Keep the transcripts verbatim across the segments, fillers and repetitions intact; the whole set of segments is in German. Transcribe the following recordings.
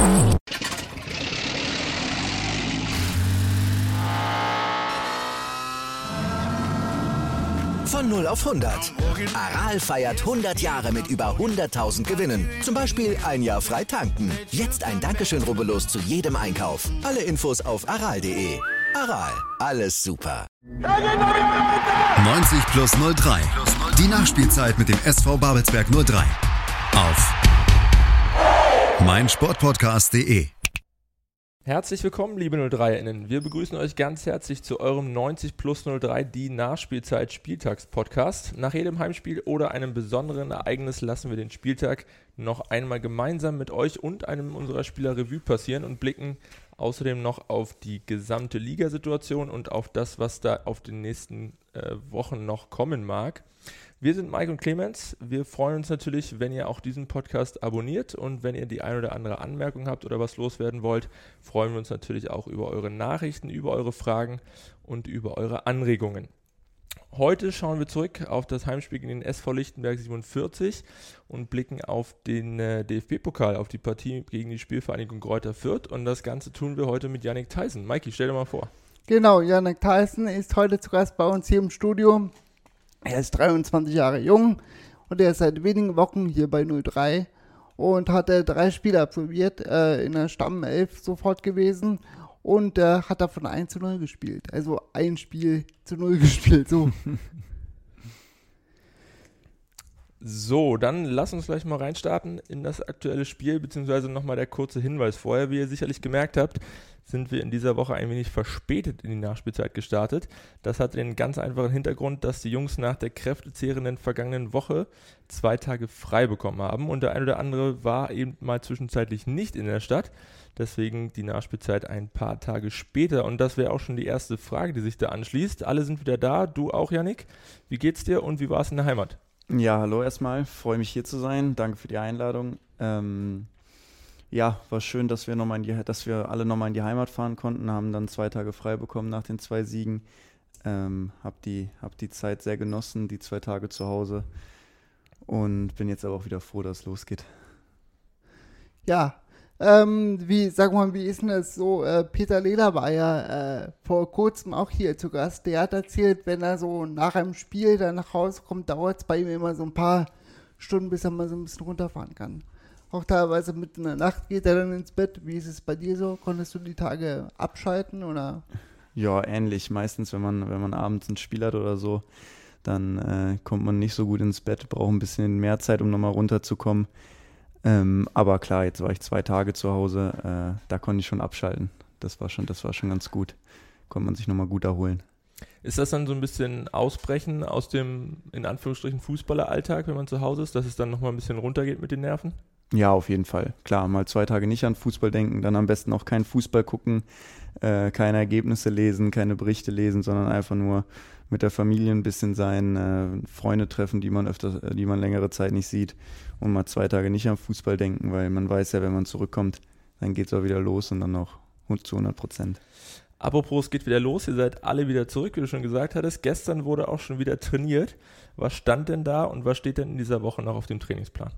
Von null auf hundert. Aral feiert hundert Jahre mit über hunderttausend Gewinnen. Zum Beispiel ein Jahr frei tanken. Jetzt ein Dankeschön, rubbellos zu jedem Einkauf. Alle Infos auf aral punkt de. Aral, alles super. neunzig plus null drei. Die Nachspielzeit mit dem S V Babelsberg null drei. Auf meinsportpodcast punkt de. Herzlich willkommen, liebe null drei-Innen. Wir begrüßen euch ganz herzlich zu eurem neunzig plus null drei, die Nachspielzeit Spieltags-Podcast. Nach jedem Heimspiel oder einem besonderen Ereignis lassen wir den Spieltag noch einmal gemeinsam mit euch und einem unserer Spieler Revue passieren und blicken außerdem noch auf die gesamte Ligasituation und auf das, was da auf den nächsten äh, Wochen noch kommen mag. Wir sind Mike und Clemens. Wir freuen uns natürlich, wenn ihr auch diesen Podcast abonniert, und wenn ihr die ein oder andere Anmerkung habt oder was loswerden wollt, freuen wir uns natürlich auch über eure Nachrichten, über eure Fragen und über eure Anregungen. Heute schauen wir zurück auf das Heimspiel gegen den S V Lichtenberg siebenundvierzig und blicken auf den äh, D F B-Pokal, auf die Partie gegen die Spielvereinigung Greuther Fürth, und das Ganze tun wir heute mit Yannick Theissen. Mikey, stell dir mal vor. Genau, Yannick Theissen ist heute zu Gast bei uns hier im Studio. Er ist dreiundzwanzig Jahre jung und er ist seit wenigen Wochen hier bei null drei und hat äh, drei Spiele absolviert, äh, in der Stammelf sofort gewesen, und äh, hat davon eins zu null gespielt. Also ein Spiel zu null gespielt, so. So, dann lass uns gleich mal reinstarten in das aktuelle Spiel, beziehungsweise nochmal der kurze Hinweis vorher. Wie ihr sicherlich gemerkt habt, sind wir in dieser Woche ein wenig verspätet in die Nachspielzeit gestartet. Das hat den ganz einfachen Hintergrund, dass die Jungs nach der kräftezehrenden vergangenen Woche zwei Tage frei bekommen haben, und der eine oder andere war eben mal zwischenzeitlich nicht in der Stadt. Deswegen die Nachspielzeit ein paar Tage später, und das wäre auch schon die erste Frage, die sich da anschließt. Alle sind wieder da, du auch, Yannick. Wie geht's dir und wie war es in der Heimat? Ja, hallo erstmal, freue mich hier zu sein, danke für die Einladung. Ähm, ja, war schön, dass wir, noch mal in die, dass wir alle nochmal in die Heimat fahren konnten, haben dann zwei Tage frei bekommen nach den zwei Siegen. Ähm, hab die, hab die Zeit sehr genossen, die zwei Tage zu Hause, und bin jetzt aber auch wieder froh, dass es losgeht. Ja, ähm, wie, sag mal, wie ist denn das so? Äh, Peter Lehler war ja äh, vor kurzem auch hier zu Gast. Der hat erzählt, wenn er so nach einem Spiel dann nach Hause kommt, dauert es bei ihm immer so ein paar Stunden, bis er mal so ein bisschen runterfahren kann. Auch teilweise mitten in der Nacht geht er dann ins Bett. Wie ist es bei dir so? Konntest du die Tage abschalten, oder? Ja, ähnlich. Meistens, wenn man, wenn man abends ein Spiel hat oder so, dann äh, kommt man nicht so gut ins Bett, braucht ein bisschen mehr Zeit, um nochmal runterzukommen. Ähm, aber klar, jetzt war ich zwei Tage zu Hause, äh, da konnte ich schon abschalten. Das war schon, das war schon ganz gut. Konnte man sich nochmal gut erholen. Ist das dann so ein bisschen Ausbrechen aus dem, in Anführungsstrichen, Fußballeralltag, wenn man zu Hause ist, dass es dann nochmal ein bisschen runtergeht mit den Nerven? Ja, auf jeden Fall. Klar, mal zwei Tage nicht an Fußball denken, dann am besten auch keinen Fußball gucken, äh, keine Ergebnisse lesen, keine Berichte lesen, sondern einfach nur mit der Familie ein bisschen sein, äh, Freunde treffen, die man öfter, die man längere Zeit nicht sieht, und mal zwei Tage nicht am Fußball denken, weil man weiß ja, wenn man zurückkommt, dann geht es auch wieder los, und dann noch zu hundert Prozent. Apropos, es geht wieder los, ihr seid alle wieder zurück, wie du schon gesagt hattest. Gestern wurde auch schon wieder trainiert. Was stand denn da und was steht denn in dieser Woche noch auf dem Trainingsplan?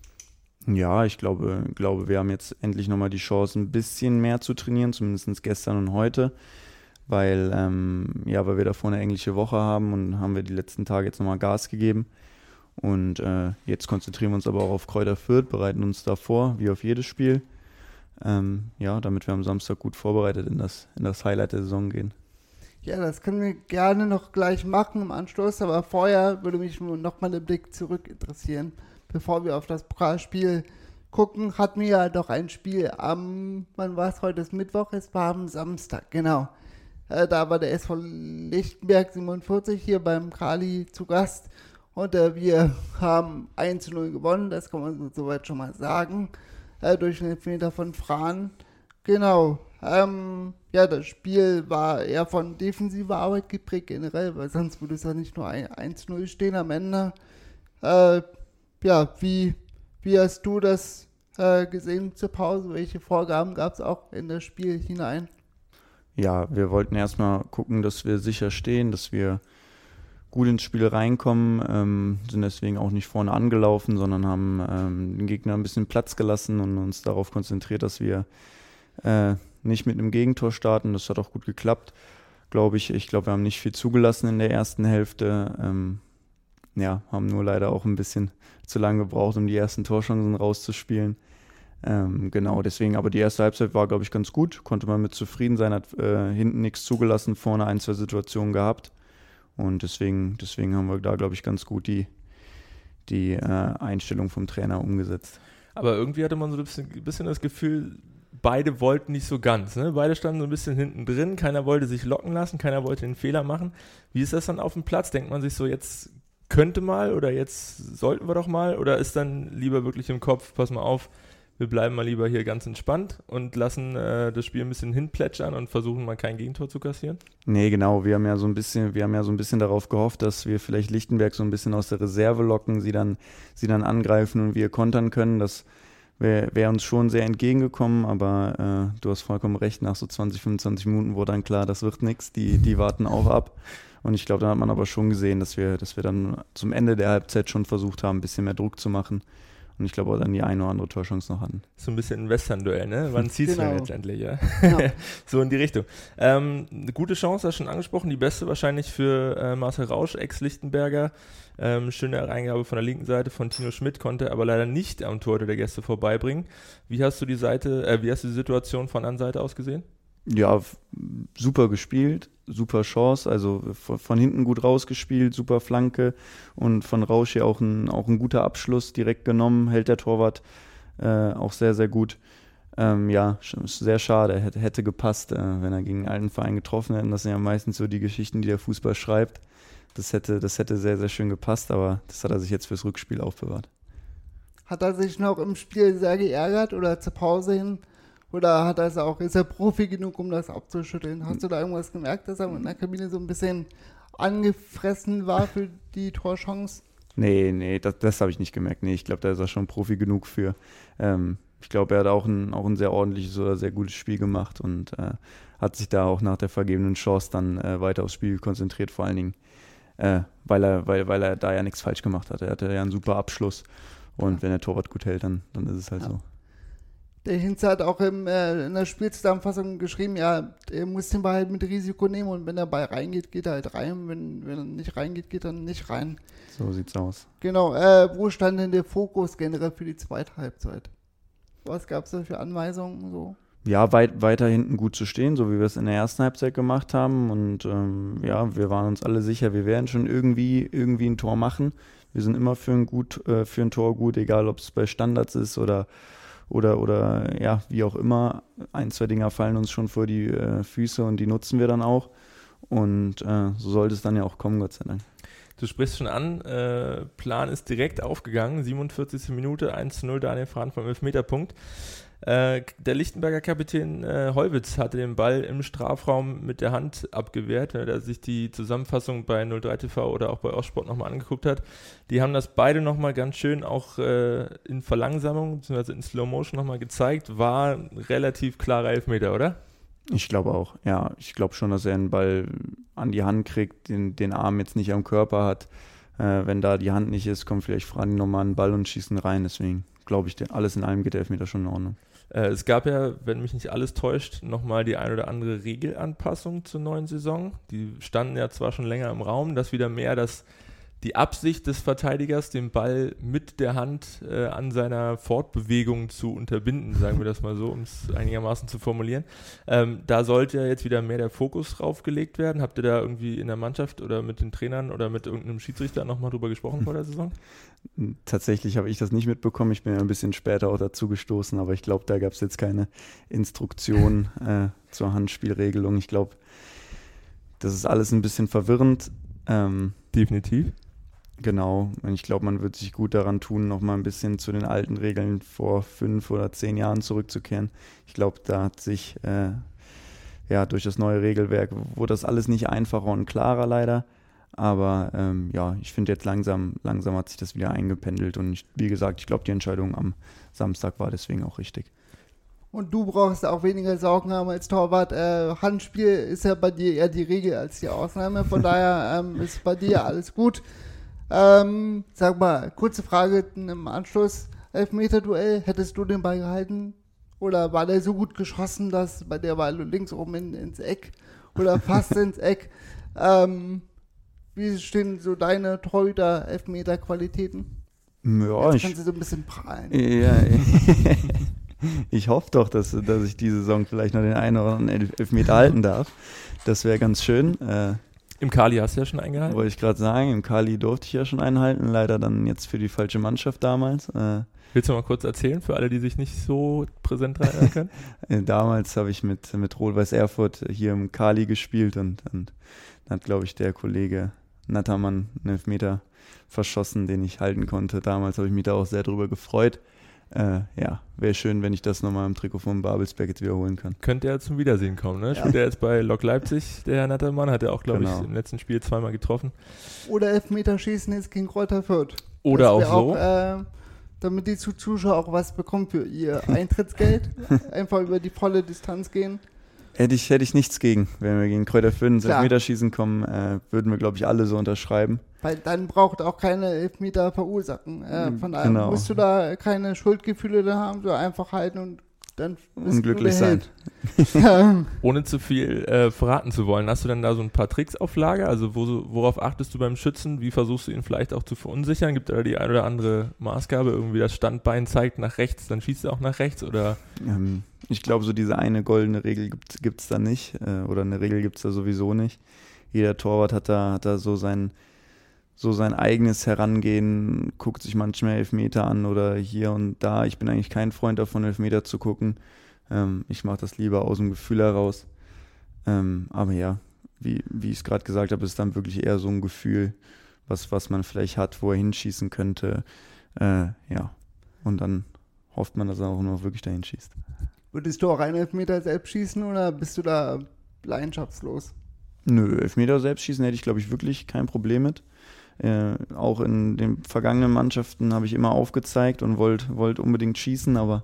Ja, ich glaube, glaube, wir haben jetzt endlich nochmal die Chance, ein bisschen mehr zu trainieren, zumindest gestern und heute, weil, ähm, ja, weil wir davor eine englische Woche haben, und haben wir die letzten Tage jetzt nochmal Gas gegeben. Und äh, jetzt konzentrieren wir uns aber auch auf Greuther Fürth, bereiten uns da vor, wie auf jedes Spiel. Ähm, ja, damit wir am Samstag gut vorbereitet in das, in das Highlight der Saison gehen. Ja, das können wir gerne noch gleich machen im Anschluss, aber vorher würde mich noch mal der Blick zurück interessieren. Bevor wir auf das Pokalspiel gucken, hatten wir ja doch ein Spiel am, wann war es heute, ist Mittwoch, es war am Samstag, genau. Äh, da war der S V Lichtenberg siebenundvierzig hier beim Kali zu Gast, und äh, wir haben eins zu null gewonnen, das kann man soweit schon mal sagen, äh, durch einen Elfmeter von Fran. Genau, ähm, ja, das Spiel war eher von defensiver Arbeit geprägt generell, weil sonst würde es ja nicht nur eins zu null stehen am Ende. Äh, ja, wie, wie hast du das äh, gesehen zur Pause? Welche Vorgaben gab es auch in das Spiel hinein? Ja, wir wollten erstmal gucken, dass wir sicher stehen, dass wir gut ins Spiel reinkommen, ähm, sind deswegen auch nicht vorne angelaufen, sondern haben ähm, den Gegner ein bisschen Platz gelassen und uns darauf konzentriert, dass wir äh, nicht mit einem Gegentor starten. Das hat auch gut geklappt, glaube ich. Ich glaube, wir haben nicht viel zugelassen in der ersten Hälfte. Ähm, ja, haben nur leider auch ein bisschen zu lange gebraucht, um die ersten Torchancen rauszuspielen. Ähm, genau, deswegen, aber die erste Halbzeit war, glaube ich, ganz gut. Konnte man mit zufrieden sein, hat äh, hinten nichts zugelassen, vorne ein, zwei Situationen gehabt. Und deswegen, deswegen haben wir da, glaube ich, ganz gut die, die äh, Einstellung vom Trainer umgesetzt. Aber irgendwie hatte man so ein bisschen, ein bisschen das Gefühl, beide wollten nicht so ganz. Ne? Beide standen so ein bisschen hinten drin. Keiner wollte sich locken lassen, keiner wollte den Fehler machen. Wie ist das dann auf dem Platz? Denkt man sich so, jetzt könnte mal oder jetzt sollten wir doch mal? Oder ist dann lieber wirklich im Kopf, pass mal auf, wir bleiben mal lieber hier ganz entspannt und lassen äh, das Spiel ein bisschen hinplätschern und versuchen mal kein Gegentor zu kassieren? Nee, genau. Wir haben ja so ein bisschen, wir haben ja so ein bisschen darauf gehofft, dass wir vielleicht Lichtenberg so ein bisschen aus der Reserve locken, sie dann, sie dann angreifen und wir kontern können. Das wäre wär uns schon sehr entgegengekommen, aber äh, du hast vollkommen recht, nach so zwanzig, fünfundzwanzig Minuten wurde dann klar, das wird nichts, die, die warten auch ab. Und ich glaube, da hat man aber schon gesehen, dass wir, dass wir dann zum Ende der Halbzeit schon versucht haben, ein bisschen mehr Druck zu machen. Und ich glaube auch dann die eine oder andere Torchance noch hatten. So ein bisschen ein Western-Duell, ne? Wann zieht es Genau. denn letztendlich, ja? Ja. So in die Richtung. Ähm, eine gute Chance, hast du schon angesprochen, die beste wahrscheinlich für äh, Marcel Rausch, Ex-Lichtenberger. Ähm, schöne Reingabe von der linken Seite von Tino Schmidt, konnte aber leider nicht am Tor der Gäste vorbeibringen. Wie hast du die Seite, äh, wie hast du die Situation von der Seite aus gesehen? Ja, f- super gespielt, super Chance, also von, von hinten gut rausgespielt, super Flanke und von Rausch hier auch ein, auch ein guter Abschluss direkt genommen, hält der Torwart äh, auch sehr, sehr gut. Ähm, ja, sch- sehr schade, hätte, hätte gepasst, äh, wenn er gegen einen alten Verein getroffen hätte. Das sind ja meistens so die Geschichten, die der Fußball schreibt. Das hätte, das hätte sehr, sehr schön gepasst, aber das hat er sich jetzt fürs Rückspiel aufbewahrt. Hat er sich noch im Spiel sehr geärgert oder zur Pause hin? Oder hat er es auch, ist er Profi genug, um das abzuschütteln? Hast du da irgendwas gemerkt, dass er in der Kabine so ein bisschen angefressen war für die Torchance? Nee, nee, das, das habe ich nicht gemerkt. Nee, ich glaube, da ist er schon Profi genug für. Ähm, ich glaube, er hat auch ein, auch ein sehr ordentliches oder sehr gutes Spiel gemacht und äh, hat sich da auch nach der vergebenen Chance dann äh, weiter aufs Spiel konzentriert, vor allen Dingen, äh, weil, er, weil, weil er da ja nichts falsch gemacht hat. Er hatte ja einen super Abschluss und ja. Wenn der Torwart gut hält, dann, dann ist es halt ja. so. Der Hinze hat auch im, äh, in der Spielzusammenfassung geschrieben, ja, er muss den Ball halt mit Risiko nehmen und wenn der Ball reingeht, geht er halt rein. Wenn, wenn er nicht reingeht, geht er nicht rein. So sieht's aus. Genau, äh, wo stand denn der Fokus generell für die zweite Halbzeit? Was gab es da für Anweisungen? So? Ja, weit, weiter hinten gut zu stehen, so wie wir es in der ersten Halbzeit gemacht haben. Und ähm, ja, wir waren uns alle sicher, wir werden schon irgendwie, irgendwie ein Tor machen. Wir sind immer für ein, gut, äh, für ein Tor gut, egal ob es bei Standards ist oder Oder, oder ja, wie auch immer, ein, zwei Dinger fallen uns schon vor die äh, Füße und die nutzen wir dann auch. Und äh, so sollte es dann ja auch kommen, Gott sei Dank. Du sprichst schon an, äh, Plan ist direkt aufgegangen, siebenundvierzigste Minute, eins zu null, Daniel Frahn vom elfmeterpunkt. Äh, der Lichtenberger Kapitän äh, Heuwitz hatte den Ball im Strafraum mit der Hand abgewehrt, wenn er sich die Zusammenfassung bei null drei T V oder auch bei Ostsport nochmal angeguckt hat. Die haben das beide nochmal ganz schön auch äh, in Verlangsamung bzw. in Slow Motion nochmal gezeigt. War ein relativ klarer Elfmeter, oder? Ich glaube auch, ja. Ich glaube schon, dass er den Ball an die Hand kriegt, den, den Arm jetzt nicht am Körper hat. Äh, wenn da die Hand nicht ist, kommt vielleicht Frani nochmal einen Ball und schießen rein. Deswegen glaube ich, alles in allem geht der Elfmeter schon in Ordnung. Äh, es gab ja, wenn mich nicht alles täuscht, nochmal die ein oder andere Regelanpassung zur neuen Saison. Die standen ja zwar schon länger im Raum, dass wieder mehr das, die Absicht des Verteidigers, den Ball mit der Hand äh, an seiner Fortbewegung zu unterbinden, sagen wir das mal so, um es einigermaßen zu formulieren. Ähm, da sollte ja jetzt wieder mehr der Fokus drauf gelegt werden. Habt ihr da irgendwie in der Mannschaft oder mit den Trainern oder mit irgendeinem Schiedsrichter nochmal drüber gesprochen vor der Saison? Tatsächlich habe ich das nicht mitbekommen. Ich bin ja ein bisschen später auch dazu gestoßen, aber ich glaube, da gab es jetzt keine Instruktion äh, zur Handspielregelung. Ich glaube, das ist alles ein bisschen verwirrend. Ähm, Definitiv. Genau, und ich glaube, man wird sich gut daran tun, noch mal ein bisschen zu den alten Regeln vor fünf oder zehn Jahren zurückzukehren. Ich glaube, da hat sich äh, ja durch das neue Regelwerk, wurde das alles nicht einfacher und klarer leider. Aber ähm, ja, ich finde jetzt langsam, langsam hat sich das wieder eingependelt und ich, wie gesagt, ich glaube, die Entscheidung am Samstag war deswegen auch richtig. Und du brauchst auch weniger Sorgen haben als Torwart. Äh, Handspiel ist ja bei dir eher die Regel als die Ausnahme. Von daher ähm, ist bei dir alles gut. Ähm, sag mal, kurze Frage im Anschluss. Elfmeter-Duell, hättest du den Ball gehalten? Oder war der so gut geschossen, dass bei der war links oben in, ins Eck oder fast ins Eck? Ähm, wie stehen so deine Torhüter-Elfmeter-Qualitäten? Ja, Jetzt ich, kannst du so ein bisschen prahlen. Ja, ich hoffe doch, dass, dass ich diese Saison vielleicht noch den einen oder anderen Elfmeter halten darf. Das wäre ganz schön. Äh, Im Kali hast du ja schon eingehalten. Wollte ich gerade sagen, im Kali durfte ich ja schon einhalten, leider dann jetzt für die falsche Mannschaft damals. Äh, Willst du mal kurz erzählen, für alle, die sich nicht so präsent erinnern können? äh, damals habe ich mit, mit Rot-Weiß Erfurt hier im Kali gespielt und, und dann hat, glaube ich, der Kollege Nattermann einen Elfmeter verschossen, den ich halten konnte. Damals habe ich mich da auch sehr drüber gefreut. Äh, ja, wäre schön, wenn ich das nochmal im Trikot von Babelsberg jetzt wiederholen kann. Könnte er zum Wiedersehen kommen, ne? Ja. Spielt er jetzt bei Lok Leipzig, der Herr Nattermann, hat er auch, glaube Genau. ich, im letzten Spiel zweimal getroffen. Oder Elfmeterschießen jetzt gegen Kräuter Fürth. Oder Das auch wär so. Äh, damit die Zuschauer auch was bekommen für ihr Eintrittsgeld. Einfach über die volle Distanz gehen. Hätte ich, hätte ich nichts gegen. Wenn wir gegen Kräuter Fürth ins Klar. Elfmeterschießen kommen, äh, würden wir, glaube ich, alle so unterschreiben. Weil dann braucht auch keine Elfmeter verursachen. Äh, von daher Genau. musst du da keine Schuldgefühle da haben, so einfach halten und dann bist Unglücklich du der sein. Held. Ja. Ohne zu viel äh, verraten zu wollen, hast du denn da so ein paar Tricks auf Lager? Also wo, worauf achtest du beim Schützen? Wie versuchst du ihn vielleicht auch zu verunsichern? Gibt es da die ein oder andere Maßgabe? Irgendwie das Standbein zeigt nach rechts, dann schießt er auch nach rechts? Oder? Ähm, ich glaube, so diese eine goldene Regel gibt es da nicht. Äh, oder eine Regel gibt es da sowieso nicht. Jeder Torwart hat da, hat da so sein, so sein eigenes Herangehen, guckt sich manchmal Elfmeter an oder hier und da. Ich bin eigentlich kein Freund davon, Elfmeter zu gucken. Ähm, ich mache das lieber aus dem Gefühl heraus. Ähm, aber ja, wie, wie ich es gerade gesagt habe, ist dann wirklich eher so ein Gefühl, was, was man vielleicht hat, wo er hinschießen könnte. Äh, ja, und dann hofft man, dass er auch noch wirklich dahin schießt. Würdest du auch einen Elfmeter selbst schießen oder bist du da leidenschaftslos? Nö, Elfmeter selbst schießen hätte ich, glaube ich, wirklich kein Problem mit. Äh, auch in den vergangenen Mannschaften habe ich immer aufgezeigt und wollte wollt unbedingt schießen, aber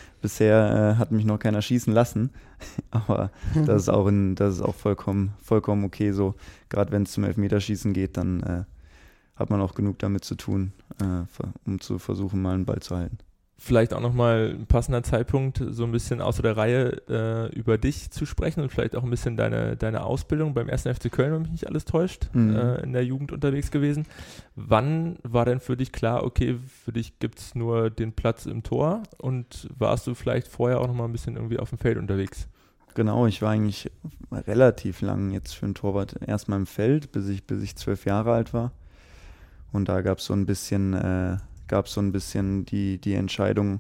bisher äh, hat mich noch keiner schießen lassen. Aber das ist auch, in, das ist auch vollkommen, vollkommen okay so. Gerade wenn es zum Elfmeterschießen geht, dann äh, hat man auch genug damit zu tun, äh, um zu versuchen, mal einen Ball zu halten. Vielleicht auch nochmal ein passender Zeitpunkt, so ein bisschen außer der Reihe äh, über dich zu sprechen und vielleicht auch ein bisschen deine, deine Ausbildung beim ersten F C Köln, wenn mich nicht alles täuscht, Mhm. äh, in der Jugend unterwegs gewesen. Wann war denn für dich klar, okay, für dich gibt es nur den Platz im Tor und warst du vielleicht vorher auch nochmal ein bisschen irgendwie auf dem Feld unterwegs? Genau, ich war eigentlich relativ lang jetzt für einen Torwart erstmal im Feld, bis ich, bis ich zwölf Jahre alt war. Und da gab es so ein bisschen... Äh, gab es so ein bisschen die, die Entscheidung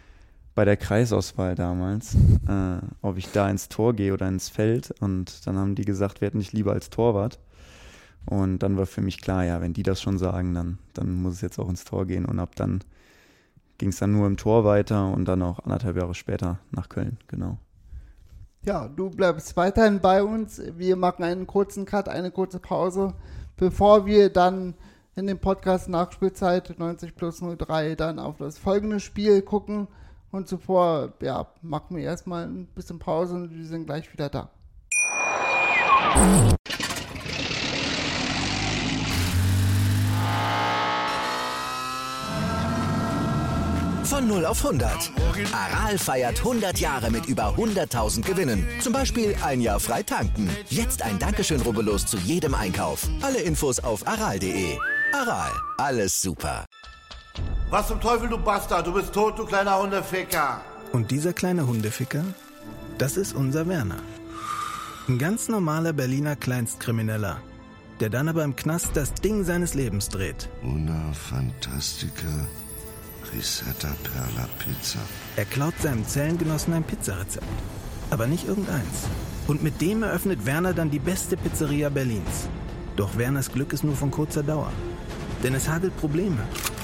bei der Kreisauswahl damals, äh, ob ich da ins Tor gehe oder ins Feld. Und dann haben die gesagt, wir hätten dich lieber als Torwart. Und dann war für mich klar, ja, wenn die das schon sagen, dann, dann muss es jetzt auch ins Tor gehen. Und ab dann ging es dann nur im Tor weiter und dann auch anderthalb Jahre später nach Köln, genau. Ja, du bleibst weiterhin bei uns. Wir machen einen kurzen Cut, eine kurze Pause, bevor wir dann in dem Podcast Nachspielzeit neunzig plus null drei dann auf das folgende Spiel gucken. Und zuvor, ja, machen wir erstmal ein bisschen Pause und wir sind gleich wieder da. Von null auf hundert. Aral feiert hundert Jahre mit über hunderttausend Gewinnen. Zum Beispiel ein Jahr frei tanken. Jetzt ein Dankeschön, rubbellos zu jedem Einkauf. Alle Infos auf aral punkt de. Aral, alles super. Was zum Teufel, du Bastard? Du bist tot, du kleiner Hundeficker. Und dieser kleine Hundeficker, das ist unser Werner. Ein ganz normaler Berliner Kleinstkrimineller, der dann aber im Knast das Ding seines Lebens dreht. Una Fantastica Risetta Perla Pizza. Er klaut seinem Zellengenossen ein Pizzarezept. Aber nicht irgendeins. Und mit dem eröffnet Werner dann die beste Pizzeria Berlins. Doch Werners Glück ist nur von kurzer Dauer. Denn es hagelt Probleme.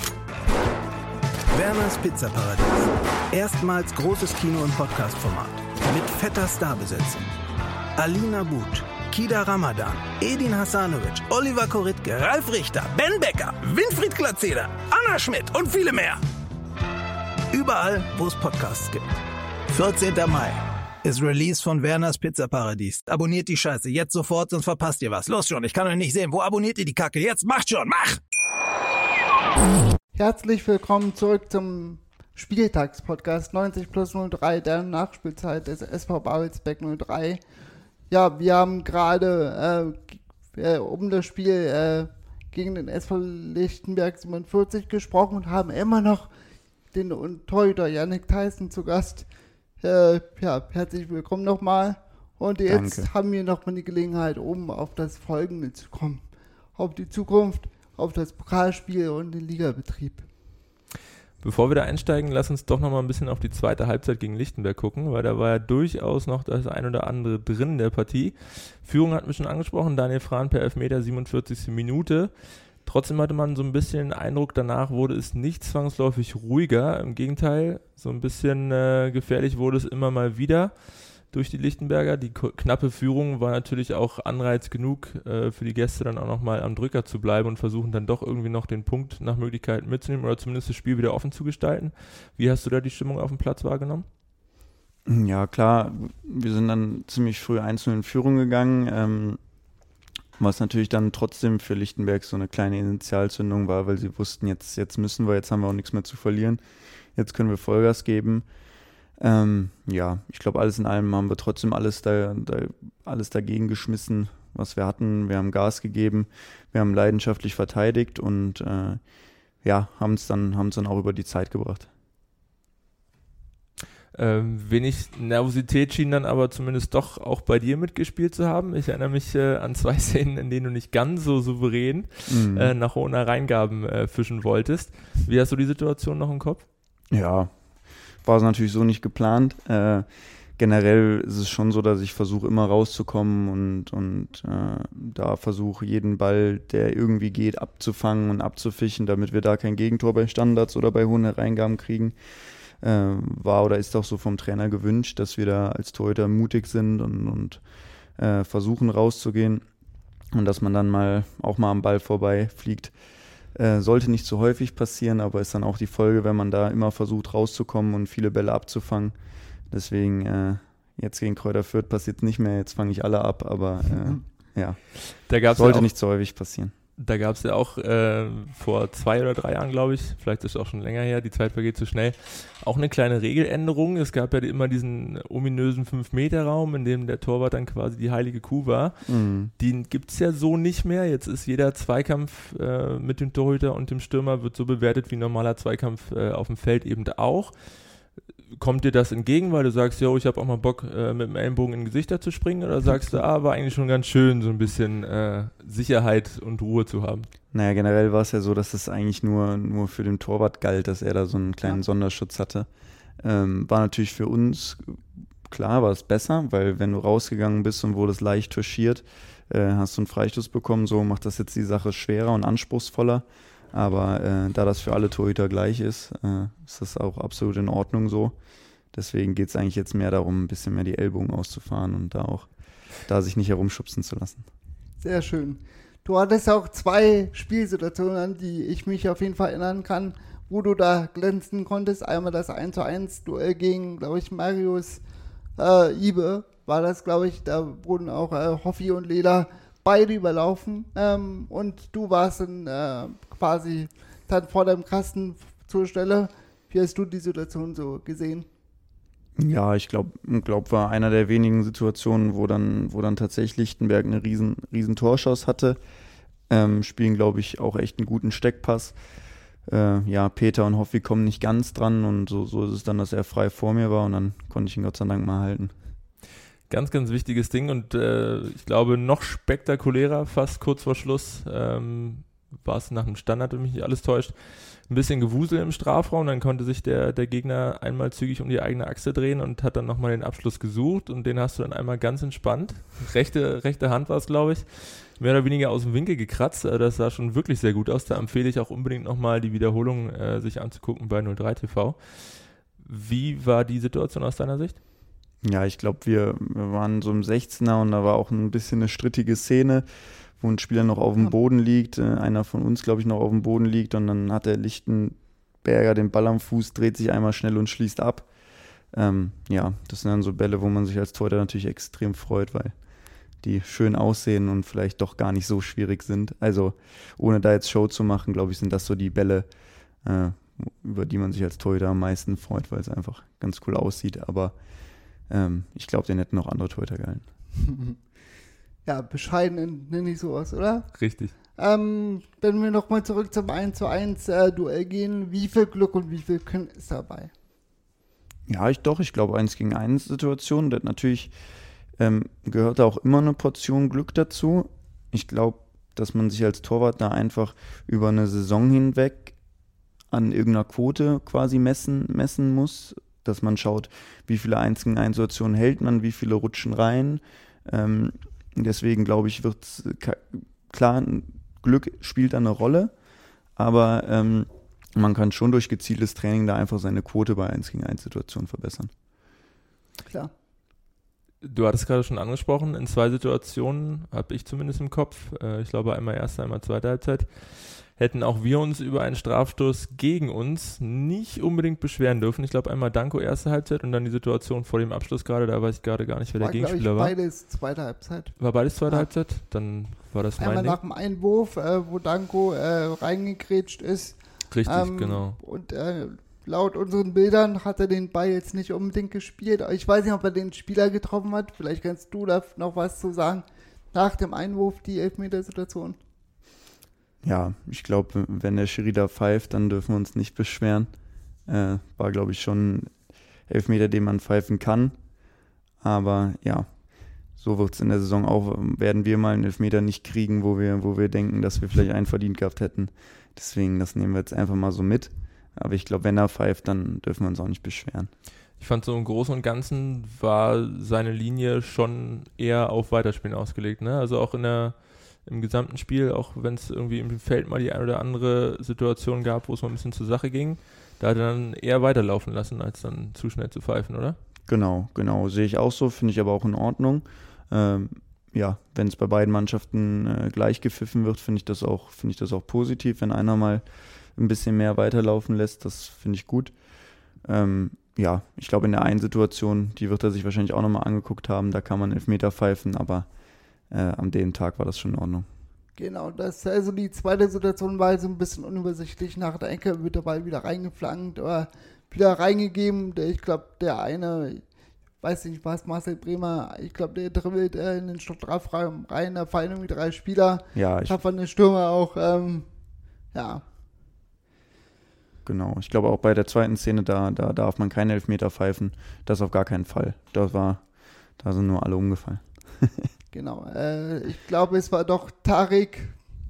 Werners Pizzaparadies. Erstmals großes Kino- und Podcast-Format. Mit fetter Starbesetzung. Alina But, Kida Ramadan, Edin Hasanovic, Oliver Koritke, Ralf Richter, Ben Becker, Winfried Glatzeder, Anna Schmidt und viele mehr. Überall, wo es Podcasts gibt. vierzehnter Mai ist Release von Werners Pizza Paradies. Abonniert die Scheiße jetzt sofort, sonst verpasst ihr was. Los schon, ich kann euch nicht sehen. Wo abonniert ihr die Kacke? Jetzt macht schon, mach! Herzlich willkommen zurück zum Spieltagspodcast neunzig plus null drei, der Nachspielzeit des S V Babelsberg null drei. Ja, wir haben gerade äh, äh, um das Spiel äh, gegen den S V Lichtenberg siebenundvierzig gesprochen und haben immer noch den Torhüter Yannick Theissen zu Gast. Äh, ja, herzlich willkommen nochmal. Und jetzt Danke. Haben wir nochmal die Gelegenheit, um auf das Folgende zu kommen. Auf die Zukunft, auf das Pokalspiel und den Ligabetrieb. Bevor wir da einsteigen, lass uns doch nochmal ein bisschen auf die zweite Halbzeit gegen Lichtenberg gucken, weil da war ja durchaus noch das ein oder andere drin in der Partie. Führung hatten wir schon angesprochen, Daniel Frahn per Elfmeter, siebenundvierzigste Minute. Trotzdem hatte man so ein bisschen den Eindruck, danach wurde es nicht zwangsläufig ruhiger. Im Gegenteil, so ein bisschen äh, gefährlich wurde es immer mal wieder durch die Lichtenberger. Die k- knappe Führung war natürlich auch Anreiz genug äh, für die Gäste, dann auch nochmal am Drücker zu bleiben und versuchen dann doch irgendwie noch den Punkt nach Möglichkeit mitzunehmen oder zumindest das Spiel wieder offen zu gestalten. Wie hast du da die Stimmung auf dem Platz wahrgenommen? Ja, klar, wir sind dann ziemlich früh einzeln in Führung gegangen, ähm, was natürlich dann trotzdem für Lichtenberg so eine kleine Initialzündung war, weil sie wussten, jetzt, jetzt müssen wir, jetzt haben wir auch nichts mehr zu verlieren, jetzt können wir Vollgas geben. Ähm, ja, ich glaube, alles in allem haben wir trotzdem alles, da, da, alles dagegen geschmissen, was wir hatten. Wir haben Gas gegeben, wir haben leidenschaftlich verteidigt und äh, ja, haben es dann, haben's dann auch über die Zeit gebracht. Ähm, wenig Nervosität schien dann aber zumindest doch auch bei dir mitgespielt zu haben. Ich erinnere mich äh, an zwei Szenen, in denen du nicht ganz so souverän mhm. äh, nach hohen Reingaben äh, fischen wolltest. Wie hast du die Situation noch im Kopf? Ja, war es natürlich so nicht geplant. Äh, generell ist es schon so, dass ich versuche immer rauszukommen und, und äh, da versuche jeden Ball, der irgendwie geht, abzufangen und abzufischen, damit wir da kein Gegentor bei Standards oder bei hohen Reingaben kriegen. Äh, war oder ist auch so vom Trainer gewünscht, dass wir da als Torhüter mutig sind und, und äh, versuchen rauszugehen und dass man dann mal auch mal am Ball vorbei fliegt. Äh, sollte nicht so häufig passieren, aber ist dann auch die Folge, wenn man da immer versucht rauszukommen und viele Bälle abzufangen. Deswegen äh, jetzt gegen Kräuter Fürth passiert es nicht mehr, jetzt fange ich alle ab, aber äh, ja, da gab's sollte ja auch, nicht so häufig passieren. Da gab es ja auch äh, vor zwei oder drei Jahren, glaube ich, vielleicht ist es auch schon länger her, die Zeit vergeht zu schnell, auch eine kleine Regeländerung. Es gab ja immer diesen ominösen fünf Meter Raum, in dem der Torwart dann quasi die heilige Kuh war. Mhm. Den gibt es ja so nicht mehr. Jetzt ist jeder Zweikampf äh, mit dem Torhüter und dem Stürmer wird so bewertet wie ein normaler Zweikampf äh, auf dem Feld eben auch. Kommt dir das entgegen, weil du sagst, yo, ich habe auch mal Bock, äh, mit dem Ellenbogen in Gesichter zu springen? Oder sagst du, ah, war eigentlich schon ganz schön, so ein bisschen äh, Sicherheit und Ruhe zu haben? Naja, generell war es ja so, dass es eigentlich nur, nur für den Torwart galt, dass er da so einen kleinen ja. Sonderschutz hatte. Ähm, war natürlich für uns, klar, war es besser, weil wenn du rausgegangen bist und wurdest leicht touchiert, äh, hast du einen Freistoß bekommen, so macht das jetzt die Sache schwerer und anspruchsvoller. Aber äh, da das für alle Torhüter gleich ist, äh, ist das auch absolut in Ordnung so. Deswegen geht es eigentlich jetzt mehr darum, ein bisschen mehr die Ellbogen auszufahren und da auch da sich nicht herumschubsen zu lassen. Sehr schön. Du hattest auch zwei Spielsituationen, an die ich mich auf jeden Fall erinnern kann, wo du da glänzen konntest. Einmal das eins zu eins Duell gegen, glaube ich, Marius äh, Ibe war das, glaube ich. Da wurden auch äh, Hoffi und Leda beide überlaufen. Ähm, und du warst dann äh, quasi dann vor deinem Kasten zur Stelle. Wie hast du die Situation so gesehen? Ja, ich glaube, glaub, war einer der wenigen Situationen, wo dann, wo dann tatsächlich Lichtenberg eine riesen, riesen Torschuss hatte. Ähm, spielen, glaube ich, auch echt einen guten Steckpass. Äh, ja, Peter und Hoffi kommen nicht ganz dran und so, so ist es dann, dass er frei vor mir war und dann konnte ich ihn Gott sei Dank mal halten. Ganz, ganz wichtiges Ding und äh, ich glaube noch spektakulärer, fast kurz vor Schluss, ähm, war es nach dem Standard, wenn mich nicht alles täuscht, ein bisschen Gewusel im Strafraum, dann konnte sich der, der Gegner einmal zügig um die eigene Achse drehen und hat dann nochmal den Abschluss gesucht und den hast du dann einmal ganz entspannt, rechte, rechte Hand war es, glaube ich, mehr oder weniger aus dem Winkel gekratzt, das sah schon wirklich sehr gut aus, da empfehle ich auch unbedingt nochmal die Wiederholung äh, sich anzugucken bei null drei T V. Wie war die Situation aus deiner Sicht? Ja, ich glaube, wir, wir waren so im sechzehner und da war auch ein bisschen eine strittige Szene, wo ein Spieler noch auf dem Boden liegt, äh, einer von uns, glaube ich, noch auf dem Boden liegt und dann hat der Lichtenberger den Ball am Fuß, dreht sich einmal schnell und schließt ab. Ähm, ja, das sind dann so Bälle, wo man sich als Torhüter natürlich extrem freut, weil die schön aussehen und vielleicht doch gar nicht so schwierig sind. Also ohne da jetzt Show zu machen, glaube ich, sind das so die Bälle, äh, über die man sich als Torhüter am meisten freut, weil es einfach ganz cool aussieht. Aber ähm, ich glaube, den hätten noch andere Torhüter gehalten. Ja, bescheiden nenne ich sowas, oder? Richtig. Ähm, wenn wir nochmal zurück zum eins zu eins äh, Duell gehen, wie viel Glück und wie viel Können ist dabei? Ja, ich doch. Ich glaube, eins gegen eins Situation, das natürlich ähm, gehört da auch immer eine Portion Glück dazu. Ich glaube, dass man sich als Torwart da einfach über eine Saison hinweg an irgendeiner Quote quasi messen, messen muss, dass man schaut, wie viele eins gegen eins Situationen hält man, wie viele rutschen rein. Ähm, deswegen glaube ich, wird klar, Glück spielt da eine Rolle, aber ähm, man kann schon durch gezieltes Training da einfach seine Quote bei eins gegen eins Situationen verbessern. Klar. Du hattest gerade schon angesprochen, in zwei Situationen, habe ich zumindest im Kopf, äh, ich glaube einmal erste, einmal zweite Halbzeit, hätten auch wir uns über einen Strafstoß gegen uns nicht unbedingt beschweren dürfen. Ich glaube einmal Danko erste Halbzeit und dann die Situation vor dem Abschluss gerade, da weiß ich gerade gar nicht, wer war, der Gegenspieler war. Beides zweite Halbzeit. War beides zweite ja. Halbzeit? Dann war das mein Einmal Ding. nach dem Einwurf, äh, wo Danko äh, reingegrätscht ist. Richtig, ähm, genau. Und äh, laut unseren Bildern hat er den Ball jetzt nicht unbedingt gespielt. Ich weiß nicht, ob er den Spieler getroffen hat. Vielleicht kannst du da noch was zu sagen. Nach dem Einwurf die Elfmetersituation. Ja, ich glaube, wenn der Schiri da pfeift, dann dürfen wir uns nicht beschweren. Äh, war, glaube ich, schon Elfmeter, den man pfeifen kann. Aber ja, so wird es in der Saison auch, werden wir mal einen Elfmeter nicht kriegen, wo wir, wo wir denken, dass wir vielleicht einen verdient gehabt hätten. Deswegen, das nehmen wir jetzt einfach mal so mit. Aber ich glaube, wenn er pfeift, dann dürfen wir uns auch nicht beschweren. Ich fand so im Großen und Ganzen war seine Linie schon eher auf Weiterspielen ausgelegt, ne? Also auch in der, im gesamten Spiel, auch wenn es irgendwie im Feld mal die eine oder andere Situation gab, wo es mal ein bisschen zur Sache ging, da hat er dann eher weiterlaufen lassen, als dann zu schnell zu pfeifen, oder? Genau, genau. Sehe ich auch so, finde ich aber auch in Ordnung. Ähm, ja, wenn es bei beiden Mannschaften äh, gleich gepfiffen wird, finde ich das auch, finde ich das auch positiv, wenn einer mal ein bisschen mehr weiterlaufen lässt, das finde ich gut. Ähm, ja, ich glaube in der einen Situation, die wird er sich wahrscheinlich auch nochmal angeguckt haben, da kann man Elfmeter pfeifen, aber äh, an dem Tag war das schon in Ordnung. Genau, das, also die zweite Situation war so ein bisschen unübersichtlich. Nach der Ecke wird der Ball wieder reingeflankt oder wieder reingegeben. Ich glaube, der eine, weiß nicht, was Marcel Bremer, ich glaube, der dribbelt äh, in den Strafraum rein, da fallen irgendwie drei Spieler. Ja, ich habe von den Stürmer auch, ähm, ja. Genau, ich glaube auch bei der zweiten Szene, da, da darf man keinen Elfmeter pfeifen. Das auf gar keinen Fall. Das war, da sind nur alle umgefallen. Genau, äh, ich glaube, es war doch Tarek,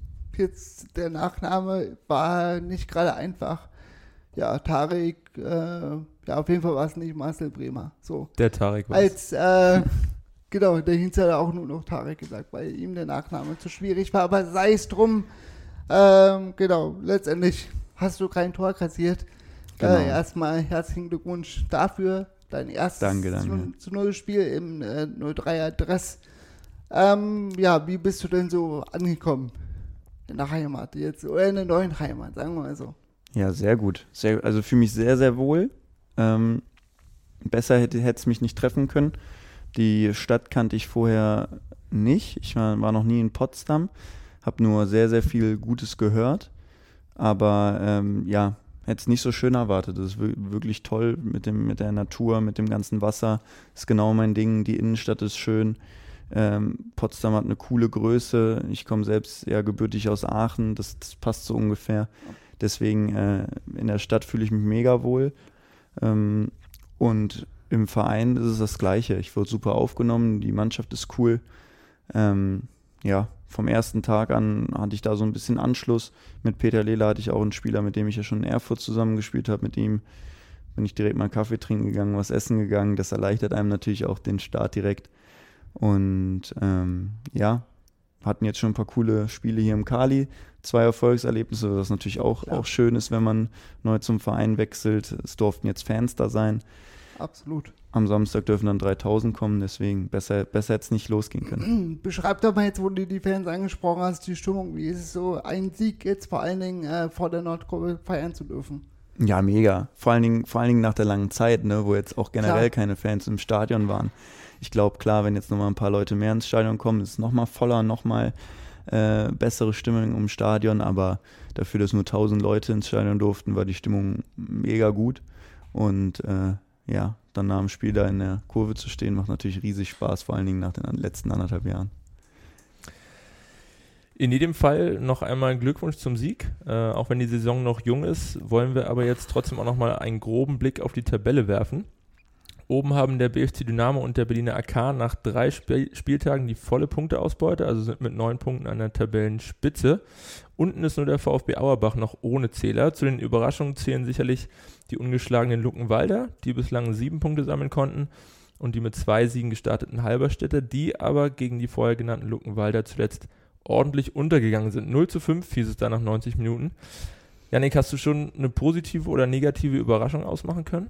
jetzt der Nachname war nicht gerade einfach. Ja, Tarek, äh, ja, auf jeden Fall war es nicht Marcel Bremer. So. Der Tarek war Als, äh, genau, der Hinz hat auch nur noch Tarek gesagt, weil ihm der Nachname zu schwierig war, aber sei es drum, ähm, genau, letztendlich hast du kein Tor kassiert. Genau. Äh, erstmal herzlichen Glückwunsch dafür, dein erstes Danke, danke. zu null Spiel im äh, null dreier Dress. Ähm, ja, wie bist du denn so angekommen in der Heimat jetzt, oder in der neuen Heimat, sagen wir mal so? Ja, sehr gut. Sehr, also fühle mich sehr, sehr wohl. Ähm, besser hätte es mich nicht treffen können. Die Stadt kannte ich vorher nicht. Ich war, war noch nie in Potsdam, habe nur sehr, sehr viel Gutes gehört. Aber ähm, ja, hätte es nicht so schön erwartet. Das ist wirklich toll mit dem, mit der Natur, mit dem ganzen Wasser. Ist genau mein Ding. Die Innenstadt ist schön. Ähm, Potsdam hat eine coole Größe. Ich komme selbst ja gebürtig aus Aachen. Das, das passt so ungefähr. Deswegen äh, in der Stadt fühle ich mich mega wohl. Ähm, und im Verein ist es das Gleiche. Ich wurde super aufgenommen. Die Mannschaft ist cool. Ähm, ja, vom ersten Tag an hatte ich da so ein bisschen Anschluss. Mit Peter Lehler hatte ich auch einen Spieler, mit dem ich ja schon in Erfurt zusammengespielt habe. Mit ihm bin ich direkt mal einen Kaffee trinken gegangen, was essen gegangen. Das erleichtert einem natürlich auch den Start direkt. Und ähm, ja, hatten jetzt schon ein paar coole Spiele hier im Kali. Zwei Erfolgserlebnisse, was natürlich auch, ja. auch schön ist, wenn man neu zum Verein wechselt. Es durften jetzt Fans da sein. Absolut. Am Samstag dürfen dann dreitausend kommen, deswegen besser, besser hätte es nicht losgehen können. Beschreib doch mal jetzt, wo du die Fans angesprochen hast, die Stimmung. Wie ist es so, einen Sieg jetzt vor allen Dingen äh, vor der Nordkurve feiern zu dürfen? Ja, mega. Vor allen Dingen, vor allen Dingen nach der langen Zeit, ne, wo jetzt auch generell Klar. keine Fans im Stadion waren. Ich glaube, klar, wenn jetzt nochmal ein paar Leute mehr ins Stadion kommen, ist es nochmal voller, nochmal äh, bessere Stimmung im Stadion, aber dafür, dass nur tausend Leute ins Stadion durften, war die Stimmung mega gut. Und äh, ja, dann nach dem Spiel da in der Kurve zu stehen, macht natürlich riesig Spaß, vor allen Dingen nach den letzten anderthalb Jahren. In jedem Fall noch einmal Glückwunsch zum Sieg. Äh, auch wenn die Saison noch jung ist, wollen wir aber jetzt trotzdem auch nochmal einen groben Blick auf die Tabelle werfen. Oben haben der B F C Dynamo und der Berliner A K nach drei Spiel- Spieltagen die volle Punkteausbeute, also sind mit neun Punkten an der Tabellenspitze. Unten ist nur der VfB Auerbach noch ohne Zähler. Zu den Überraschungen zählen sicherlich die ungeschlagenen Luckenwalder, die bislang sieben Punkte sammeln konnten, und die mit zwei Siegen gestarteten Halberstädter, die aber gegen die vorher genannten Luckenwalder zuletzt ordentlich untergegangen sind. null zu fünf hieß es da nach neunzig Minuten. Jannik, hast du schon eine positive oder negative Überraschung ausmachen können?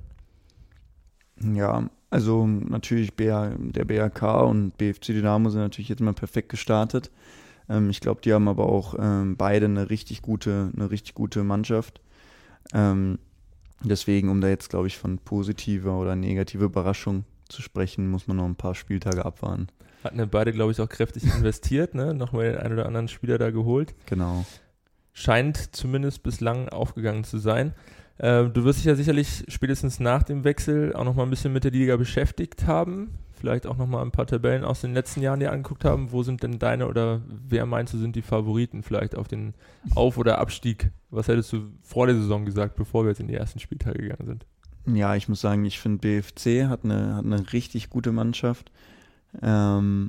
Ja, also natürlich B R, der B R K und B F C Dynamo sind natürlich jetzt mal perfekt gestartet. Ähm, ich glaube, die haben aber auch ähm, beide eine richtig gute, eine richtig gute Mannschaft. Ähm, deswegen, um da jetzt, glaube ich, von positiver oder negativer Überraschung zu sprechen, muss man noch ein paar Spieltage abwarten. Hatten ja beide, glaube ich, auch kräftig investiert, ne? Nochmal den einen oder anderen Spieler da geholt. Genau. Scheint zumindest bislang aufgegangen zu sein. Äh, du wirst dich ja sicherlich spätestens nach dem Wechsel auch nochmal ein bisschen mit der Liga beschäftigt haben. Vielleicht auch nochmal ein paar Tabellen aus den letzten Jahren dir angeguckt haben. Wo sind denn deine oder wer meinst du sind die Favoriten vielleicht auf den Auf- oder Abstieg? Was hättest du vor der Saison gesagt, bevor wir jetzt in die ersten Spieltage gegangen sind? Ja, ich muss sagen, ich finde B F C hat eine, hat eine richtig gute Mannschaft. Ähm,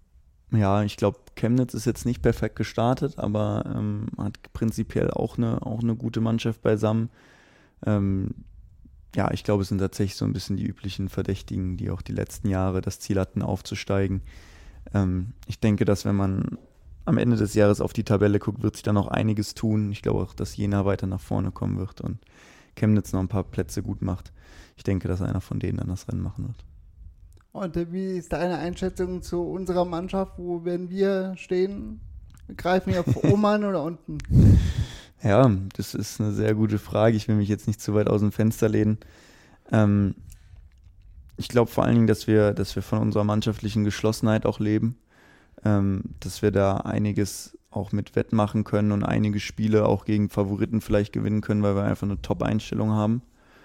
ja, ich glaube, Chemnitz ist jetzt nicht perfekt gestartet, aber ähm, hat prinzipiell auch eine, auch eine gute Mannschaft beisammen. Ähm, ja, ich glaube, es sind tatsächlich so ein bisschen die üblichen Verdächtigen, die auch die letzten Jahre das Ziel hatten, aufzusteigen. Ähm, ich denke, dass wenn man am Ende des Jahres auf die Tabelle guckt, wird sich da noch einiges tun. Ich glaube auch, dass Jena weiter nach vorne kommen wird und Chemnitz noch ein paar Plätze gut macht. Ich denke, dass einer von denen dann das Rennen machen wird. Und äh, wie ist deine Einschätzung zu unserer Mannschaft? Wo werden wir stehen? Greifen wir auf oben an oder unten? Ja, das ist eine sehr gute Frage. Ich will mich jetzt nicht zu weit aus dem Fenster lehnen. Ähm, ich glaube vor allen Dingen, dass wir, dass wir von unserer mannschaftlichen Geschlossenheit auch leben. Ähm, dass wir da einiges auch mit wettmachen können und einige Spiele auch gegen Favoriten vielleicht gewinnen können, weil wir einfach eine Top-Einstellung haben.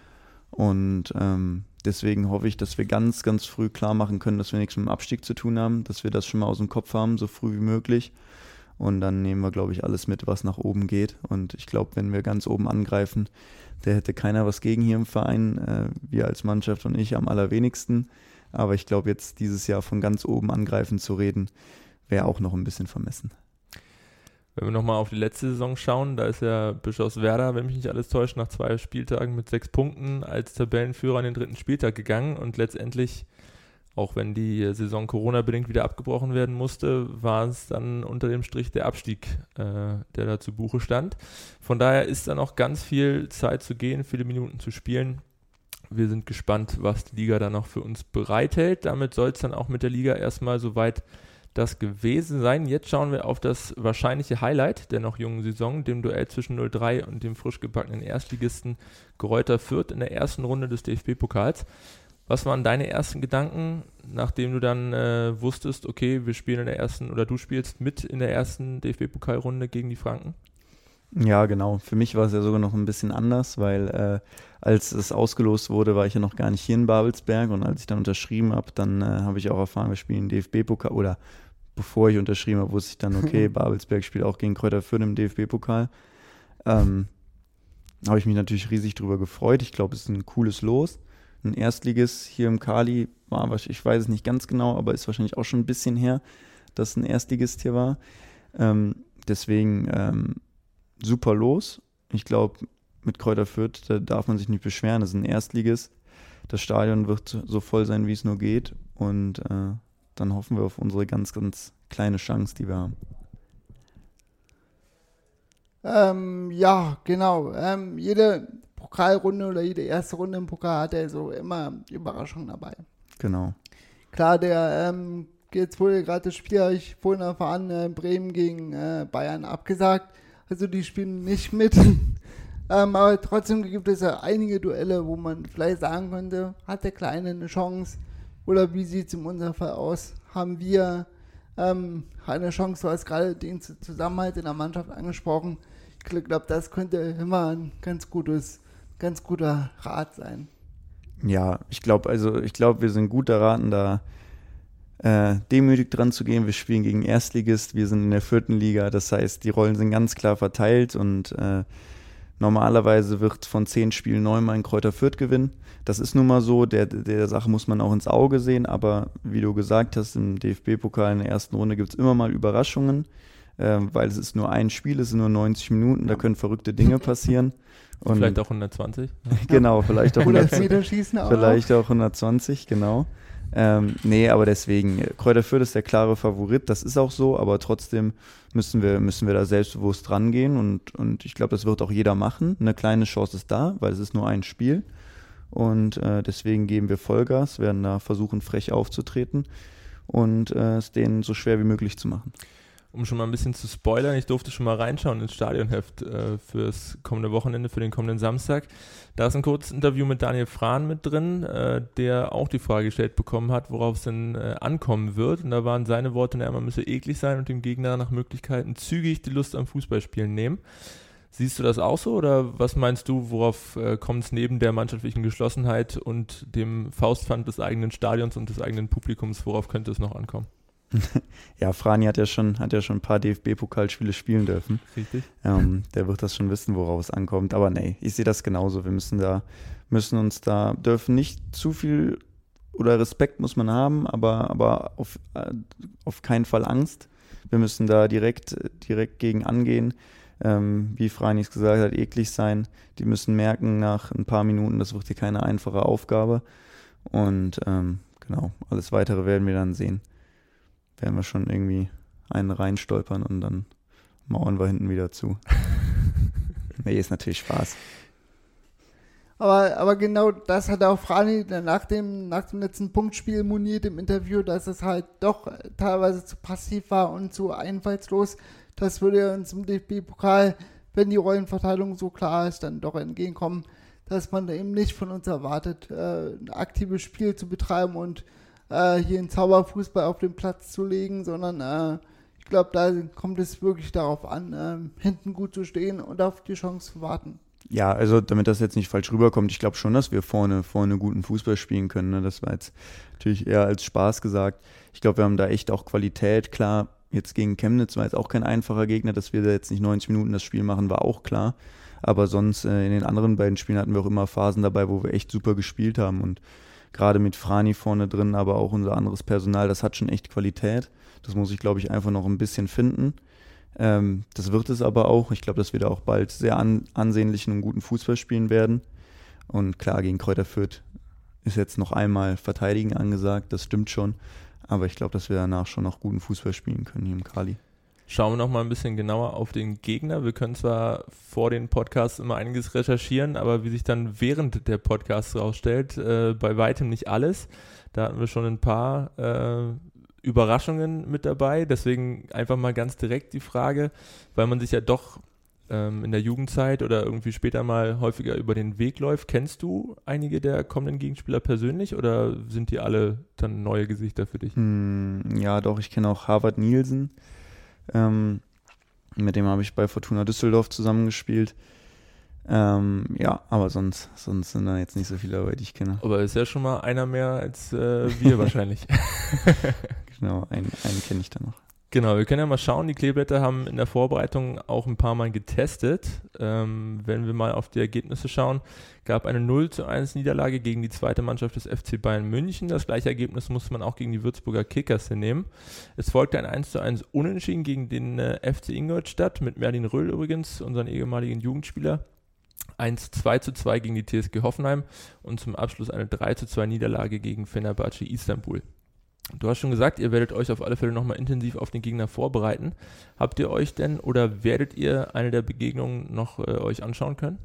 Und ähm, deswegen hoffe ich, dass wir ganz, ganz früh klar machen können, dass wir nichts mit dem Abstieg zu tun haben, dass wir das schon mal aus dem Kopf haben, so früh wie möglich. Und dann nehmen wir, glaube ich, alles mit, was nach oben geht. Und ich glaube, wenn wir ganz oben angreifen, da hätte keiner was gegen hier im Verein. Äh, wir als Mannschaft und ich am allerwenigsten. Aber ich glaube, jetzt dieses Jahr von ganz oben angreifen zu reden, wäre auch noch ein bisschen vermessen. Wenn wir nochmal auf die letzte Saison schauen, da ist ja Bischofswerda, wenn mich nicht alles täuscht, nach zwei Spieltagen mit sechs Punkten als Tabellenführer an den dritten Spieltag gegangen und letztendlich, auch wenn die Saison Corona-bedingt wieder abgebrochen werden musste, war es dann unter dem Strich der Abstieg, äh, der da zu Buche stand. Von daher ist dann auch ganz viel Zeit zu gehen, viele Minuten zu spielen. Wir sind gespannt, was die Liga da noch für uns bereithält. Damit soll es dann auch mit der Liga erstmal soweit das gewesen sein. Jetzt schauen wir auf das wahrscheinliche Highlight der noch jungen Saison, dem Duell zwischen null drei und dem frisch gebackenen Erstligisten Greuther Fürth in der ersten Runde des D F B-Pokals. Was waren deine ersten Gedanken, nachdem du dann äh, wusstest, okay, wir spielen in der ersten, oder du spielst mit in der ersten D F B-Pokalrunde gegen die Franken? Ja, genau. Für mich war es ja sogar noch ein bisschen anders, weil äh, als es ausgelost wurde, war ich ja noch gar nicht hier in Babelsberg und als ich dann unterschrieben habe, dann äh, habe ich auch erfahren, wir spielen D F B-Pokal oder bevor ich unterschrieben habe, wusste ich dann, okay, Babelsberg spielt auch gegen Greuther Fürth im D F B-Pokal. Ähm, habe ich mich natürlich riesig drüber gefreut. Ich glaube, es ist ein cooles Los. Ein Erstliges hier im Kali war, ich weiß es nicht ganz genau, aber ist wahrscheinlich auch schon ein bisschen her, dass ein Erstligist hier war. Ähm, deswegen ähm, super Los. Ich glaube, mit Greuther Fürth, da darf man sich nicht beschweren. Das ist ein Erstligist. Das Stadion wird so voll sein, wie es nur geht. Und äh, dann hoffen wir auf unsere ganz, ganz kleine Chance, die wir haben. Ähm, ja, genau. Ähm, jede Pokalrunde oder jede erste Runde im Pokal hat ja so immer Überraschungen dabei. Genau. Klar, der ähm, jetzt wurde gerade das Spiel, habe ich vorhin erfahren, äh, Bremen gegen äh, Bayern abgesagt. Also die spielen nicht mit. Ähm, aber trotzdem gibt es ja einige Duelle, wo man vielleicht sagen könnte, hat der Kleine eine Chance oder wie sieht es in unserem Fall aus? Haben wir ähm, eine Chance, du hast gerade den Zusammenhalt in der Mannschaft angesprochen. Ich glaube, das könnte immer ein ganz gutes, ganz guter Rat sein. Ja, ich glaube, also ich glaube, wir sind gut daran, da äh, demütig dran zu gehen. Wir spielen gegen Erstligist, wir sind in der vierten Liga, das heißt, die Rollen sind ganz klar verteilt und äh, normalerweise wird von zehn Spielen neunmal ein Kräuter Fürth gewinnen. Das ist nun mal so, der, der Sache muss man auch ins Auge sehen, aber wie du gesagt hast, im D F B-Pokal in der ersten Runde gibt es immer mal Überraschungen, äh, weil es ist nur ein Spiel, es sind nur neunzig Minuten, da können verrückte Dinge passieren. Und vielleicht auch hundertzwanzig. Genau, vielleicht auch, hundert Meterschießen auch vielleicht auch hundertzwanzig, genau. Ähm, nee, aber deswegen, Kräuter Fürth ist der klare Favorit, das ist auch so, aber trotzdem müssen wir, müssen wir da selbstbewusst rangehen und, und ich glaube, das wird auch jeder machen. Eine kleine Chance ist da, weil es ist nur ein Spiel und äh, deswegen geben wir Vollgas, werden da versuchen, frech aufzutreten und äh, es denen so schwer wie möglich zu machen. Um schon mal ein bisschen zu spoilern, ich durfte schon mal reinschauen ins Stadionheft äh, fürs kommende Wochenende, für den kommenden Samstag. Da ist ein kurzes Interview mit Daniel Frahn mit drin, äh, der auch die Frage gestellt bekommen hat, worauf es denn äh, ankommen wird. Und da waren seine Worte, na, man müsse eklig sein und dem Gegner nach Möglichkeiten zügig die Lust am Fußballspielen nehmen. Siehst du das auch so oder was meinst du, worauf äh, kommt es neben der mannschaftlichen Geschlossenheit und dem Faustpfand des eigenen Stadions und des eigenen Publikums, worauf könnte es noch ankommen? Ja, Frani hat ja schon, hat ja schon ein paar D F B-Pokalspiele spielen dürfen. Richtig. Ähm, der wird das schon wissen, worauf es ankommt. Aber nee, ich sehe das genauso. Wir müssen da, müssen uns da, dürfen nicht zu viel oder Respekt muss man haben, aber, aber auf, äh, auf keinen Fall Angst. Wir müssen da direkt, direkt gegen angehen. Ähm, wie Frani es gesagt hat, eklig sein. Die müssen merken nach ein paar Minuten, das wird hier keine einfache Aufgabe. Und ähm, genau, alles Weitere werden wir dann sehen. Werden wir schon irgendwie einen reinstolpern und dann mauern wir hinten wieder zu. Nee, ist natürlich Spaß. Aber, aber genau das hat auch Frani nach dem, nach dem letzten Punktspiel moniert im Interview, dass es halt doch teilweise zu passiv war und zu einfallslos. Das würde uns im D F B-Pokal, wenn die Rollenverteilung so klar ist, dann doch entgegenkommen, dass man da eben nicht von uns erwartet, ein aktives Spiel zu betreiben und Äh, hier einen Zauberfußball auf den Platz zu legen, sondern äh, ich glaube, da kommt es wirklich darauf an, äh, hinten gut zu stehen und auf die Chance zu warten. Ja, also damit das jetzt nicht falsch rüberkommt, ich glaube schon, dass wir vorne, vorne guten Fußball spielen können. Ne? Das war jetzt natürlich eher als Spaß gesagt. Ich glaube, wir haben da echt auch Qualität. Klar, jetzt gegen Chemnitz war jetzt auch kein einfacher Gegner, dass wir da jetzt nicht neunzig Minuten das Spiel machen, war auch klar. Aber sonst äh, in den anderen beiden Spielen hatten wir auch immer Phasen dabei, wo wir echt super gespielt haben und gerade mit Frani vorne drin, aber auch unser anderes Personal, das hat schon echt Qualität. Das muss ich, glaube ich, einfach noch ein bisschen finden. Ähm, das wird es aber auch. Ich glaube, dass wir da auch bald sehr an, ansehnlichen und guten Fußball spielen werden. Und klar, gegen Kräuter Fürth ist jetzt noch einmal Verteidigen angesagt, das stimmt schon. Aber ich glaube, dass wir danach schon noch guten Fußball spielen können hier im Kali. Schauen wir noch mal ein bisschen genauer auf den Gegner. Wir können zwar vor den Podcasts immer einiges recherchieren, aber wie sich dann während der Podcasts rausstellt, äh, bei weitem nicht alles. Da hatten wir schon ein paar äh, Überraschungen mit dabei. Deswegen einfach mal ganz direkt die Frage, weil man sich ja doch ähm, in der Jugendzeit oder irgendwie später mal häufiger über den Weg läuft. Kennst du einige der kommenden Gegenspieler persönlich oder sind die alle dann neue Gesichter für dich? Hm, ja, doch, ich kenne auch Harvard Nielsen. Ähm, mit dem habe ich bei Fortuna Düsseldorf zusammengespielt. Ähm, ja, aber sonst, sonst sind da jetzt nicht so viele dabei, die ich kenne. Aber ist ja schon mal einer mehr als äh, wir wahrscheinlich. Genau, einen, einen kenne ich da noch. Genau, wir können ja mal schauen, die Kleeblätter haben in der Vorbereitung auch ein paar Mal getestet. Ähm, wenn wir mal auf die Ergebnisse schauen, gab eine null zu eins Niederlage gegen die zweite Mannschaft des F C Bayern München. Das gleiche Ergebnis musste man auch gegen die Würzburger Kickers hinnehmen. Es folgte ein eins zu eins Unentschieden gegen den äh, F C Ingolstadt mit Merlin Röhl übrigens, unseren ehemaligen Jugendspieler. eins zwei zu zwei gegen die T S G Hoffenheim und zum Abschluss eine drei zu zwei Niederlage gegen Fenerbahce Istanbul. Du hast schon gesagt, ihr werdet euch auf alle Fälle nochmal intensiv auf den Gegner vorbereiten. Habt ihr euch denn oder werdet ihr eine der Begegnungen noch äh, euch anschauen können?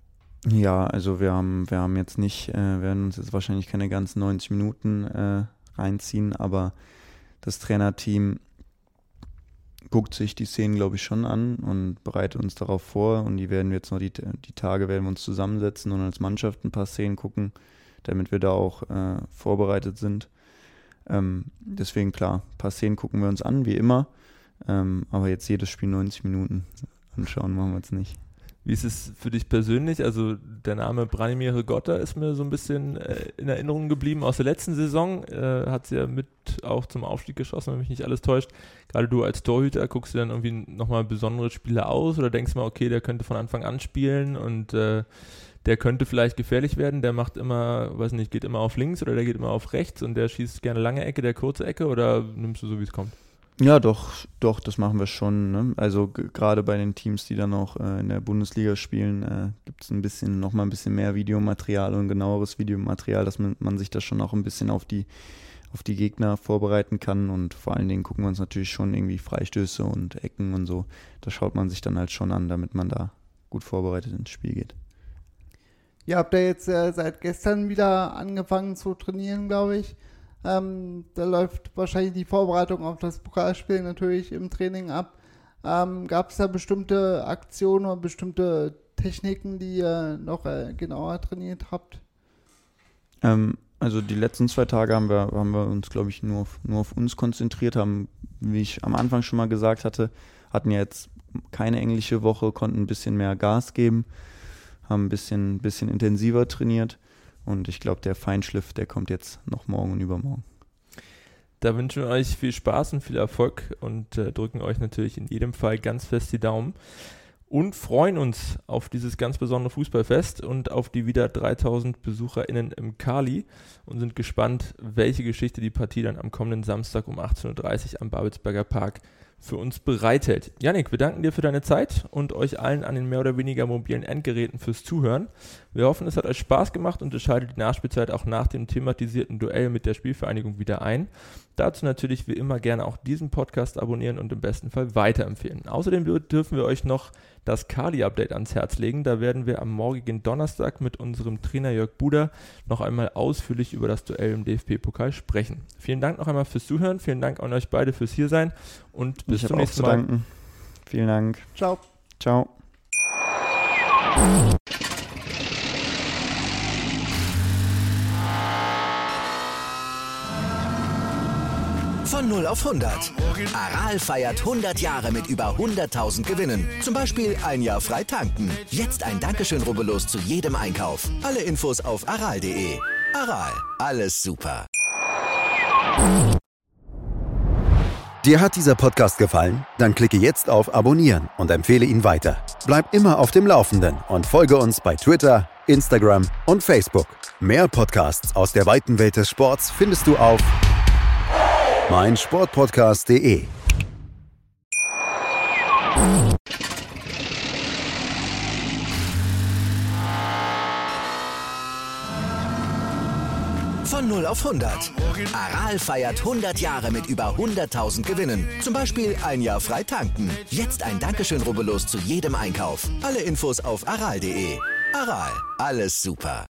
Ja, also wir haben, wir haben jetzt nicht, äh, werden uns jetzt wahrscheinlich keine ganzen neunzig Minuten äh, reinziehen, aber das Trainerteam guckt sich die Szenen, glaube ich, schon an und bereitet uns darauf vor. Und die werden wir jetzt noch, die, die Tage werden wir uns zusammensetzen und als Mannschaft ein paar Szenen gucken, damit wir da auch äh, vorbereitet sind. Ähm, deswegen, klar, ein paar Szenen gucken wir uns an, wie immer. Ähm, aber jetzt jedes Spiel neunzig Minuten anschauen machen wir es nicht. Wie ist es für dich persönlich? Also der Name Branimir Hrgota ist mir so ein bisschen äh, in Erinnerung geblieben aus der letzten Saison. Äh, hat sie ja mit auch zum Aufstieg geschossen, wenn mich nicht alles täuscht. Gerade du als Torhüter, guckst du dann irgendwie nochmal besondere Spieler aus oder denkst mal, okay, der könnte von Anfang an spielen und äh, der könnte vielleicht gefährlich werden, der macht immer, weiß nicht, geht immer auf links oder der geht immer auf rechts und der schießt gerne lange Ecke, der kurze Ecke, oder nimmst du so, wie es kommt? Ja, doch, doch, das machen wir schon. Ne? Also g- gerade bei den Teams, die dann auch äh, in der Bundesliga spielen, äh, gibt es ein bisschen, noch mal ein bisschen mehr Videomaterial und genaueres Videomaterial, dass man, man sich da schon auch ein bisschen auf die, auf die Gegner vorbereiten kann. Und vor allen Dingen gucken wir uns natürlich schon irgendwie Freistöße und Ecken und so. Das schaut man sich dann halt schon an, damit man da gut vorbereitet ins Spiel geht. Ihr habt ja jetzt äh, seit gestern wieder angefangen zu trainieren, glaube ich. Ähm, da läuft wahrscheinlich die Vorbereitung auf das Pokalspiel natürlich im Training ab. Ähm, Gab es da bestimmte Aktionen oder bestimmte Techniken, die ihr noch äh, genauer trainiert habt? Ähm, also die letzten zwei Tage haben wir, haben wir uns, glaube ich, nur auf, nur auf uns konzentriert, haben, wie ich am Anfang schon mal gesagt hatte, hatten ja jetzt keine englische Woche, konnten ein bisschen mehr Gas geben, haben ein bisschen, bisschen intensiver trainiert. Und ich glaube, der Feinschliff, der kommt jetzt noch morgen und übermorgen. Da wünschen wir euch viel Spaß und viel Erfolg und äh, drücken euch natürlich in jedem Fall ganz fest die Daumen und freuen uns auf dieses ganz besondere Fußballfest und auf die wieder dreitausend BesucherInnen im Kali und sind gespannt, welche Geschichte die Partie dann am kommenden Samstag um achtzehn Uhr dreißig am Babelsberger Park für uns bereithält. Jannik, wir danken dir für deine Zeit und euch allen an den mehr oder weniger mobilen Endgeräten fürs Zuhören. Wir hoffen, es hat euch Spaß gemacht und ihr schaltet die Nachspielzeit auch nach dem thematisierten Duell mit der Spielvereinigung wieder ein. Dazu natürlich wie immer gerne auch diesen Podcast abonnieren und im besten Fall weiterempfehlen. Außerdem dürfen wir euch noch das Kali-Update ans Herz legen. Da werden wir am morgigen Donnerstag mit unserem Trainer Jörg Buder noch einmal ausführlich über das Duell im D F B-Pokal sprechen. Vielen Dank noch einmal fürs Zuhören. Vielen Dank an euch beide fürs Hiersein und bis ich zum nächsten auch zu Mal. danken. Vielen Dank. Ciao. Ciao. Von null auf hundert. Aral feiert hundert Jahre mit über hunderttausend Gewinnen. Zum Beispiel ein Jahr frei tanken. Jetzt ein Dankeschön, rubbellos zu jedem Einkauf. Alle Infos auf aral punkt de. Aral, alles super. Dir hat dieser Podcast gefallen? Dann klicke jetzt auf Abonnieren und empfehle ihn weiter. Bleib immer auf dem Laufenden und folge uns bei Twitter, Instagram und Facebook. Mehr Podcasts aus der weiten Welt des Sports findest du auf meinsportpodcast punkt de. Von null auf hundert. Aral feiert hundert Jahre mit über hunderttausend Gewinnen. Zum Beispiel ein Jahr frei tanken. Jetzt ein Dankeschön, rubbellos zu jedem Einkauf. Alle Infos auf aral punkt de. Aral, alles super.